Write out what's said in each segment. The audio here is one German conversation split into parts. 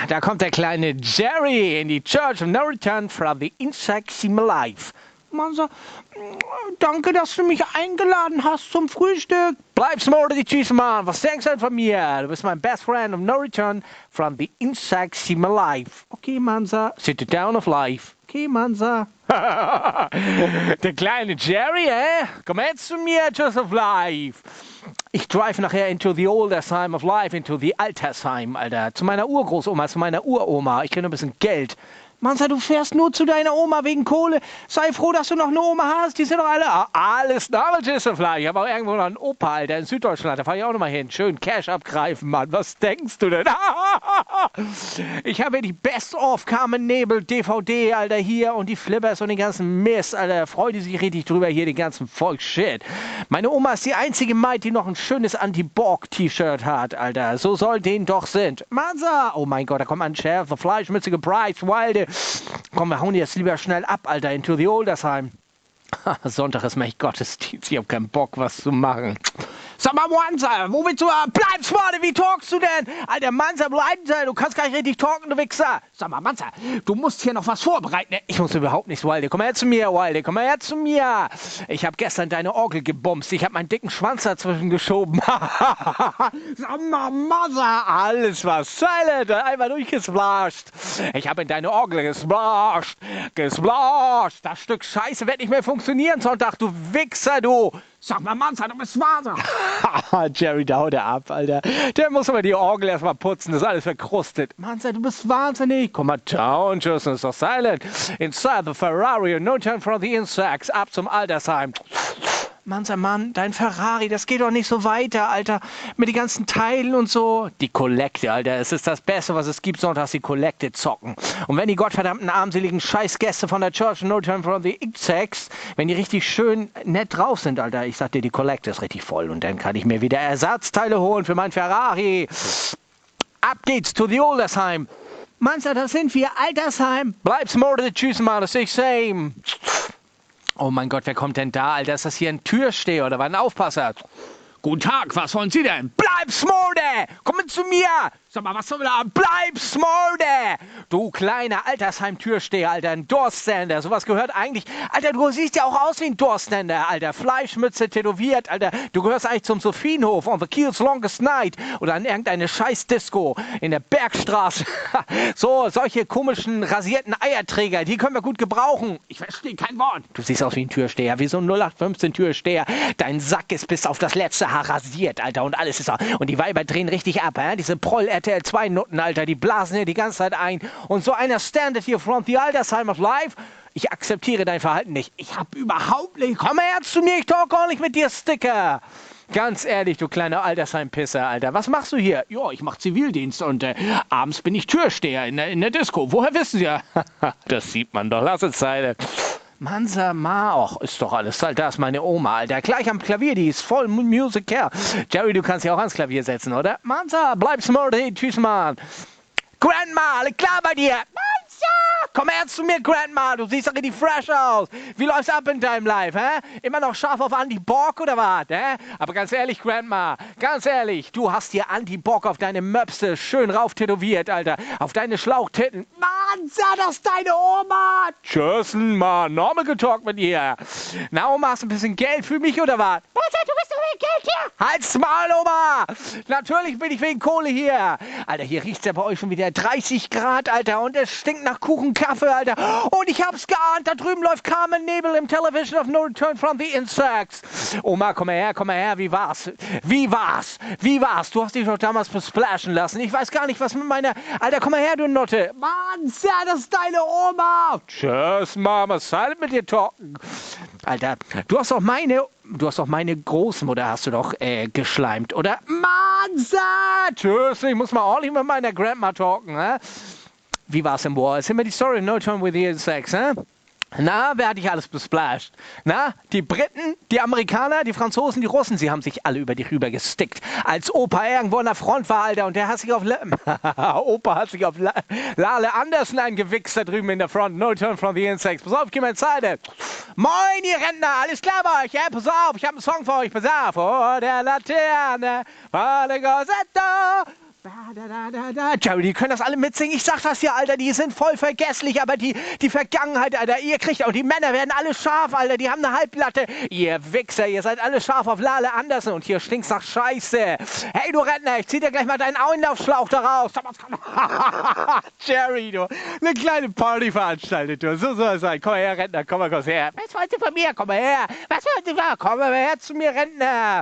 da kommt der kleine Jerry in die Church of No Return from the Insects in my life. Mansa, danke, dass du mich eingeladen hast zum Frühstück. Bleib smart, tschüss, Mann. Was denkst du denn von mir? Du bist mein best friend of no return from the insects in my life. Okay, Mansa. Sit down of life. Okay, Mansa. Der kleine Jerry, Komm jetzt zu mir, Tschüss of life. Ich drive nachher into the older time of life, into the Altersheim, Alter. Zu meiner Urgroßoma, zu meiner Uroma. Ich krieg noch ein bisschen Geld. Mansa, du fährst nur zu deiner Oma wegen Kohle. Sei froh, dass du noch eine Oma hast. Die sind doch alle... Alles Novelties of life. Ich habe auch irgendwo noch einen Opa, Alter, in Süddeutschland. Da fahre ich auch noch mal hin. Schön Cash abgreifen, Mann. Was denkst du denn? Ich habe ja die Best-of Carmen Nebel DVD, Alter, hier. Und die Flippers und den ganzen Mist, Alter. Freut die sich richtig drüber hier, den ganzen Volksshit. Meine Oma ist die einzige Maid, die noch ein schönes Anti-Borg-T-Shirt hat, Alter. So soll den doch sind. Mansa! Oh mein Gott, da kommt ein Chef, fleischmützige Price, Wilde. Komm, wir hauen jetzt lieber schnell ab, Alter, into the Oldersheim. Sonntag ist mein Gottesdienst, ich hab keinen Bock, was zu machen. Sag mal, Mansa, wo willst du? Bleib vorne, wie talkst du denn? Alter, Mansa, bleib, du kannst gar nicht richtig talken, du Wichser. Sag mal, Mansa, du musst hier noch was vorbereiten. Ich muss überhaupt nichts, Wilde. Komm her zu mir, Wilde, komm her zu mir. Ich hab gestern deine Orgel gebumst. Ich hab meinen dicken Schwanz dazwischen geschoben. Sag mal, Mansa, alles war silent, einfach durchgesplasht. Ich hab in deine Orgel gesplasht. Das Stück Scheiße wird nicht mehr funktionieren, Sonntag, du Wichser, du. Sag mal, Mansa, du bist Wahnsinn. Jerry, da haut er ab, Alter. Der muss aber die Orgel erstmal putzen, das ist alles verkrustet. Mansa, du bist wahnsinnig. Komm mal down, Justin, ist doch silent. Inside the Ferrari, no time for the insects. Ab zum Altersheim. Mansa, Mann, dein Ferrari, das geht doch nicht so weiter, Alter. Mit den ganzen Teilen und so. Die Kollekte, Alter, es ist das Beste, was es gibt, sonntags die Kollekte zocken. Und wenn die gottverdammten armseligen Scheißgäste von der Church No Time for the Insects, wenn die richtig schön nett drauf sind, Alter, ich sag dir, die Kollekte ist richtig voll. Und dann kann ich mir wieder Ersatzteile holen für mein Ferrari. Ab geht's to the Oldersheim. Mansa, das sind wir, Altersheim. Bleib's Morde, tschüss, Mann, das ist same. Oh mein Gott, wer kommt denn da, Alter? Ist das hier ein Türsteher oder was? Ein Aufpasser? Guten Tag, was wollen Sie denn? Bleib Smorde! Komm mit zu mir! Sag mal, was soll da? Bleib Smorde! Du kleiner Altersheim-Türsteher, Alter, ein Doorstander. Sowas gehört eigentlich... Alter, du siehst ja auch aus wie ein Doorstander, Alter. Fleischmütze tätowiert, Alter. Du gehörst eigentlich zum Sophienhof on the Kiel's Longest Night oder an irgendeine Scheiß-Disco in der Bergstraße. So, solche komischen, rasierten Eierträger, die können wir gut gebrauchen. Ich verstehe kein Wort. Du siehst aus wie ein Türsteher, wie so ein 0815-Türsteher. Dein Sack ist bis auf das letzte Haar rasiert, Alter, und alles ist... Und die Weiber drehen richtig ab, diese Proll-RTL 2-Nutten, Alter, die blasen hier die ganze Zeit ein. Und so einer standet hier from the Altersheim of Life. Ich akzeptiere dein Verhalten nicht. Ich hab überhaupt nicht... Komm her zu mir, ich talk gar nicht mit dir, Sticker. Ganz ehrlich, du kleiner Altersheim-Pisser, Alter. Was machst du hier? Ja, ich mach Zivildienst und abends bin ich Türsteher in der Disco. Woher wissen Sie ja? Das sieht man doch. Lass es sein. Mansa, och, ist doch alles. Da ist meine Oma, Alter. Gleich am Klavier, die ist voll Musiker. Jerry, du kannst ja auch ans Klavier setzen, oder? Mansa, bleib smart, hey, tschüss, Mann. Grandma, alles klar bei dir? Mansa, komm her zu mir, Grandma. Du siehst doch richtig fresh aus. Wie läuft's ab in deinem Life, hä? Immer noch scharf auf Andy Borg oder was, hä? Aber ganz ehrlich, Grandma, ganz ehrlich, du hast hier Andy Borg auf deine Möpse schön rauf tätowiert, Alter. Auf deine Schlauchtitten. Mansa, das ist deine Oma. Tschüss, Mann. Normal getalkt mit ihr. Na, Oma, hast du ein bisschen Geld für mich oder was? Mansa, du bist doch wegen Geld hier. Halt's Maul, Oma. Natürlich bin ich wegen Kohle hier. Alter, hier riecht's ja bei euch schon wieder 30 Grad, Alter. Und es stinkt nach Kuchen, Kaffee, Alter. Und ich hab's geahnt. Da drüben läuft Carmen Nebel im Television of No Return from the Insects. Oma, komm mal her. Wie war's? Du hast dich doch damals besplashen lassen. Ich weiß gar nicht, was mit meiner... Alter, komm mal her, du Notte. Mansa, das ist deine Oma. Tschüss, Mama. Silent mit dir talken. Alter, du hast doch meine Großmutter hast du doch geschleimt, oder? Mansa! Tschüss, ich muss mal ordentlich mit meiner Grandma talken, hä? Wie war's im War? Erzähl mir die Story, No Time with the Insects, hä? Na, wer hat dich alles besplasht? Na, die Briten, die Amerikaner, die Franzosen, die Russen, sie haben sich alle über dich rübergestickt. Als Opa irgendwo an der Front war, Alter, und der hat sich auf... Opa hat sich auf Lale Andersen eingewichst da drüben in der Front. No turn from the insects. Pass auf, gib mir Zeit. Moin, ihr Rentner, alles klar bei euch, ja? Pass auf, ich hab einen Song für euch, pass auf. Oh, der Laterne, Vale Gossetto. Jerry, die können das alle mitsingen. Ich sag das hier, Alter, die sind voll vergesslich, aber die Vergangenheit, Alter, ihr kriegt auch, die Männer werden alle scharf, Alter, die haben eine Halblatte. Ihr Wichser, ihr seid alle scharf auf Lale Andersen und hier stinkt's nach Scheiße. Hey, du Rentner, ich zieh dir gleich mal deinen Einlaufschlauch da raus. Jerry, du, eine kleine Party veranstaltet, du, so soll es sein. Komm mal her, Rentner, komm mal kurz her. Was wollt ihr von mir? Komm mal her. Was wollt ihr? Komm mal her zu mir, Rentner.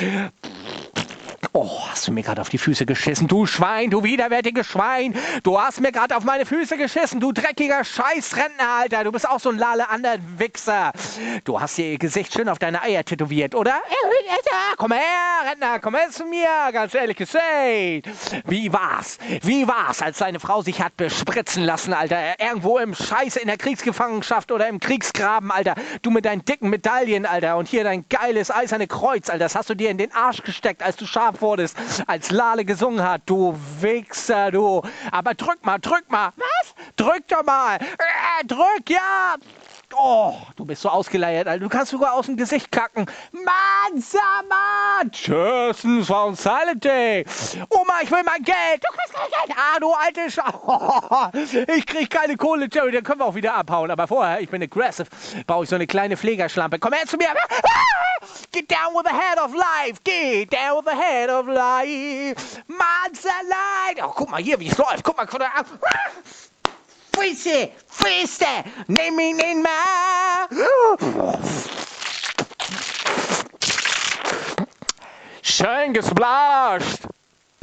Oh, hast du mir gerade auf die Füße geschissen, du Schwein, du widerwärtiges Schwein. Du hast mir gerade auf meine Füße geschissen, du dreckiger Scheißrentner, Alter. Du bist auch so ein Lale-Ander-Wichser. Du hast dir ihr Gesicht schön auf deine Eier tätowiert, oder? Komm her, Rentner, komm her zu mir, ganz ehrlich gesagt. Wie war's? Wie war's, als deine Frau sich hat bespritzen lassen, Alter? Irgendwo im Scheiße in der Kriegsgefangenschaft oder im Kriegsgraben, Alter. Du mit deinen dicken Medaillen, Alter. Und hier dein geiles eiserne Kreuz, Alter. Das hast du dir in den Arsch gesteckt, als du scharf wurdest, als Lale gesungen hat. Du Wichser, du. Aber drück mal, drück mal. Was? Drück doch mal. Drück, ja. Oh, du bist so ausgeleiert, Alter. Du kannst sogar aus dem Gesicht kacken. Mann, Sama! Tschüss, war ein Silent Day. Oma, ich will mein Geld. Du kriegst kein Geld. Ah, du alte Ich krieg keine Kohle, Jerry. Dann können wir auch wieder abhauen. Aber vorher, ich bin aggressive, baue ich so eine kleine Pflegerschlampe. Komm her zu mir. Get down with the head of life. Get down with the head of life. Mann, oh, guck mal hier, wie es läuft. Guck mal, Füße, Füße, nimm ihn in mal. Schön gesplasht.